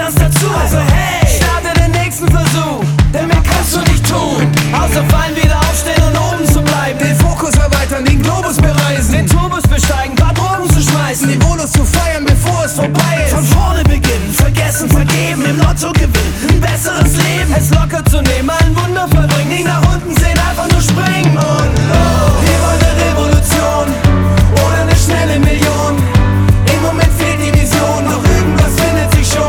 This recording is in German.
lernst dazu. Also hey, starte den nächsten Versuch, denn mehr kannst du nicht tun, außer fallen, wieder aufstehen und oben zu bleiben. Den Fokus erweitern, den Globus bereisen, Den Tourbus besteigen, paar Drogen zu schmeißen, die Bonus zu feiern, bevor es vorbei ist. von vorne beginnen, vergessen, vergeben, im Lotto gewinnen.